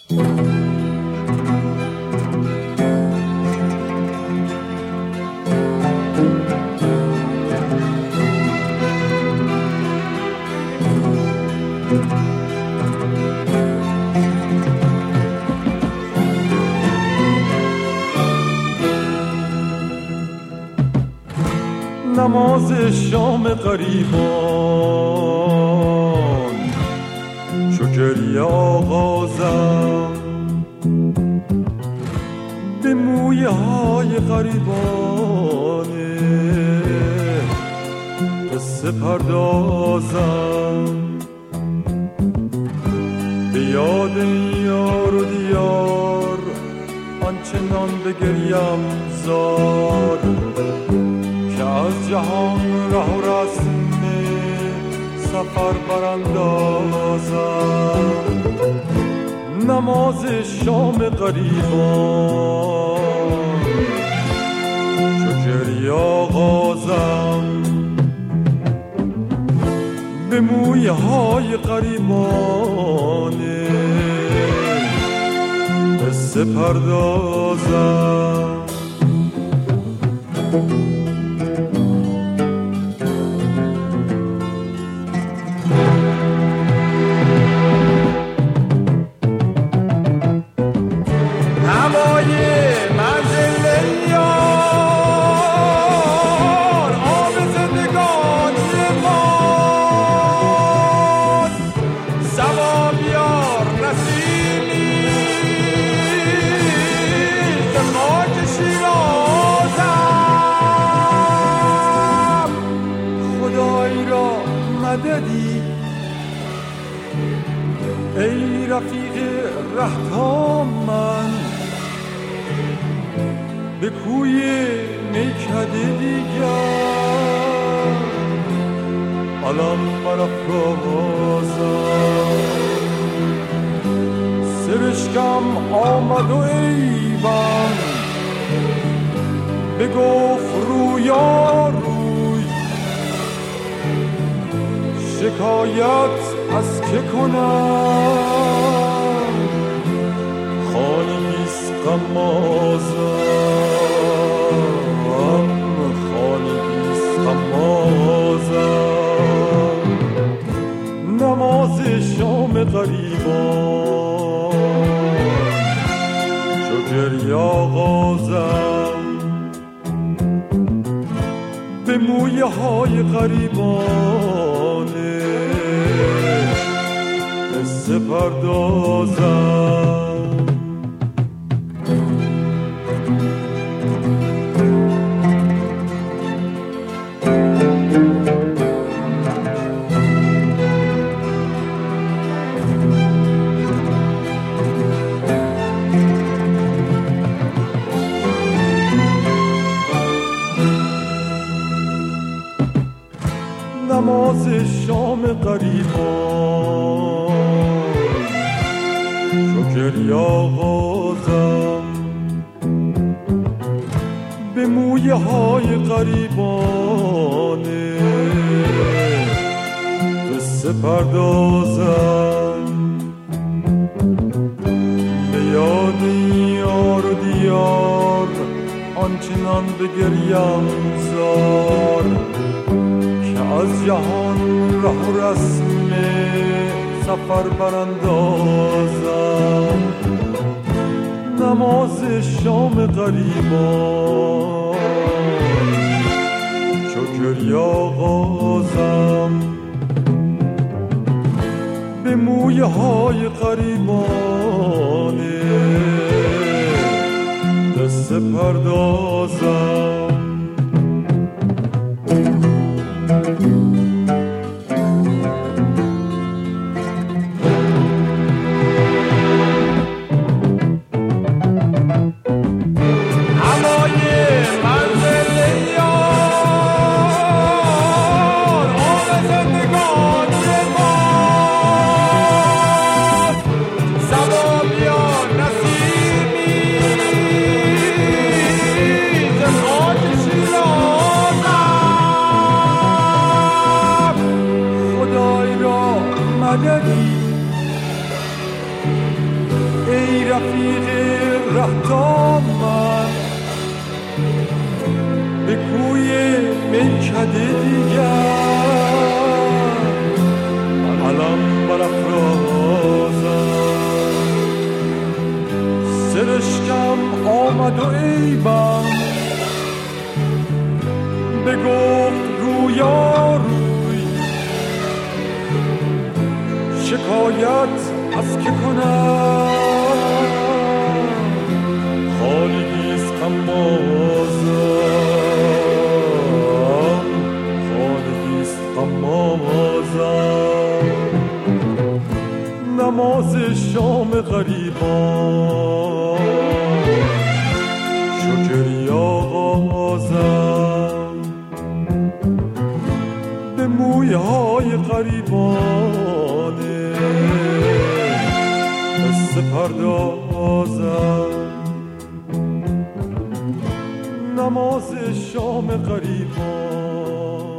نماز شام غریبان چو گریه آغازم، به مویه های غریبانه قصه پردازم، به یاد یار و دیار آنچنان بگریم زار که از جهان راه و رسم سفر براندازم. نماز شام غریبان چو گریه آغازم، به مویه های غریبانه قصه پردازم. ای رفیق رهتا من به کوی میکده دیگر الان برافرازم. سرشکم آمد و ایوان بگفت رویا روی، شکایت از که کنم خانگیست غمازم، خانگیست غمازم. نماز شام غریبان چو گریه آغازم، به مویه های غریبانه قصه پردازم. نماز شام غریبان چو گریه آغازم، به مویه های غریبانه قصه پردازم. به یاد یار و دیار آنچنان بگریم زار که از جهان راه و رسم سفر براندازم. نماز شام غریبان چو گریه آغازم، به مویه های غریبانه قصه پردازم. Oh رفیق رهتا من به کوی میکده دیگر علم برافرازم سرشکم آمد و عیبم بگفت رویا روی شکایت از که کنم خالقیست قمازم خالقیست قمازم نماز شام غریبان شکری آغازم به مویه های غریبانه قصه پردازم نماز شام غریبان